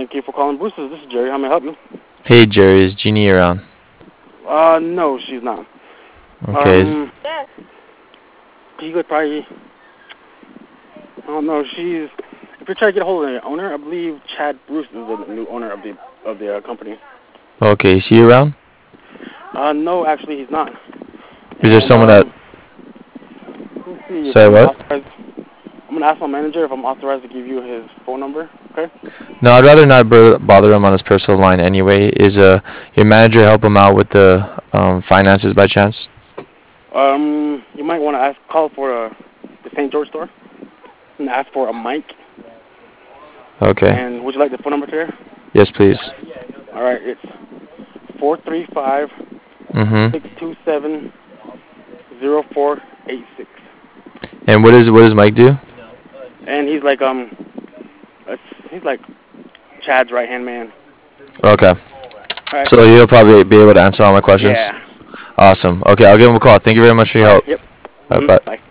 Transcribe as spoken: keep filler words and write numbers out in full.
Thank you for calling Boosters. This is Jerry. How may I help you? Hey Jerry, is Jeannie around? Uh, no, she's not. Okay. is- Um, you could probably. I don't know. She's. If you're trying to get a hold of the owner, I believe Chad Bruce is the new owner of the of the uh, company. Okay, is he around? Uh, no, actually, he's not. Is there And someone that? um, let's see if Say I'm what? authorized. I'm gonna ask my manager if I'm authorized to give you his phone number. Okay. No, I'd rather not br- bother him on his personal line anyway. Is uh your manager help him out with the um finances by chance? Um, you might want to ask call for uh, the Saint George store and ask for a mic. Okay. And would you like the phone number to her? Yes, please. All right, it's four three five Mhm. six two seven zero four eight six. And what is what does Mike do? And he's like um, it's, he's like Chad's right hand man. Okay. All right. So he'll probably be able to answer all my questions. Yeah. Awesome. Okay, I'll give him a call. Thank you very much for your All right. help. Yep. Bye Mhm. bye. Bye.